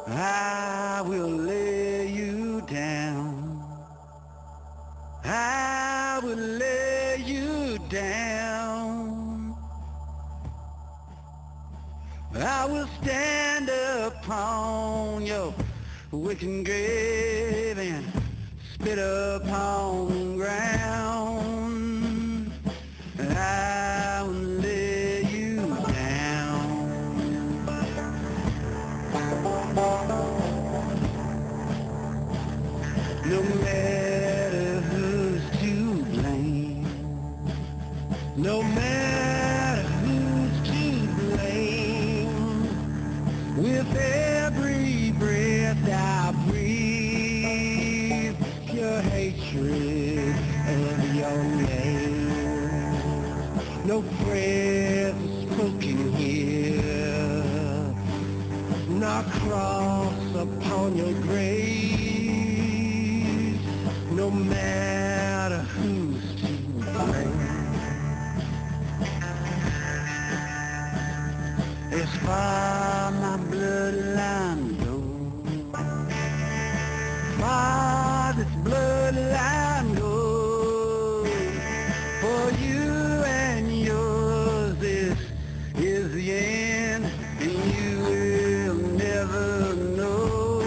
I will lay you down. I will lay you down. I will stand upon your wicked grave and spit upon the ground. I will lay you down. No matter who's to blame, no matter who's to blame, with every breath I breathe, pure hatred of your name. No prayer spoken here, no cross upon your grave. No matter who's to blame. As far my bloodline goes, far this bloodline goes, for you and yours, this is the end, and you will never know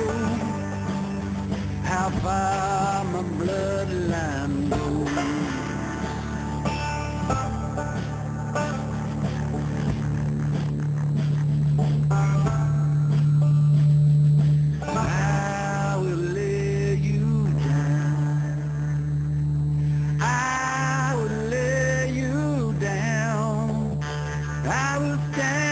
how far my bloodline goes. I will lay you down. I will lay you down. I will stand